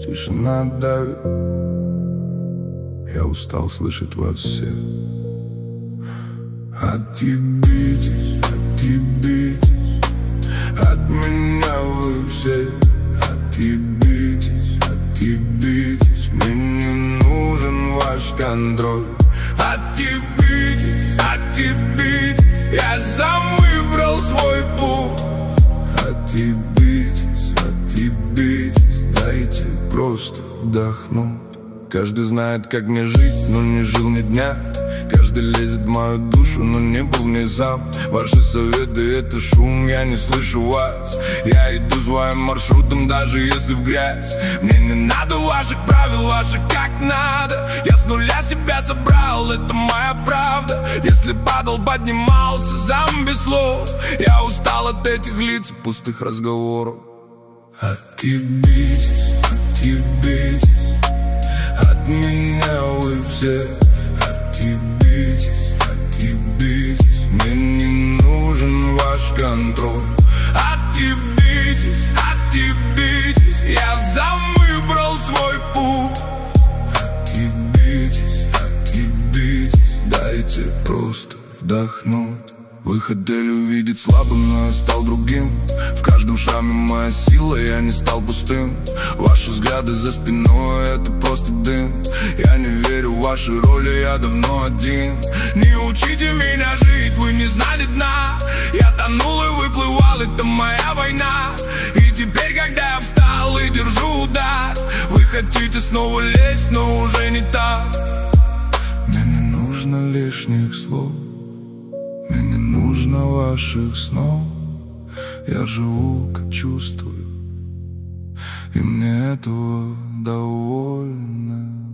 тишина давит. Я устал слышать вас всех. Отъебитесь, отъебитесь от меня вы все. Отъебитесь, отъебитесь, мне не нужен ваш контроль. Отъебитесь, отъебитесь, я сам выбрал свой путь. Отъебитесь, отъебитесь, дайте просто вдохнуть. Каждый знает, как мне жить, но не жил ни дня. Каждый лезет в мою душу, но не был в ней сам. Ваши советы — это шум, я не слышу вас. Я иду своим маршрутом, даже если в грязь. Мне не надо ваших правил, ваших как надо. Я с нуля себя собрал, это моя правда. Если падал, поднимался сам без слов. Я устал от этих лиц и пустых разговоров. Отъебитесь, отъебитесь от меня вы все. Отъебитесь, отъебитесь, мне не нужен ваш контроль. Отъебитесь, отъебитесь, я сам выбрал свой путь. Отъебитесь, отъебитесь, дайте просто вдохнуть. Вы хотели увидеть слабым, но я стал другим. В каждом шраме моя сила, я не стал пустым. Ваши взгляды за спиной — это просто дым. Я не верю в ваши роли, я давно один. Не учите меня жить, вы не знали дна. Я тонул и выплывал, это моя война. И теперь, когда я встал и держу удар, вы хотите снова лезть, но уже не так. Мне не нужно лишних слов, мне не нужно ваших снов. Я живу, как чувствую, и мне этого довольно.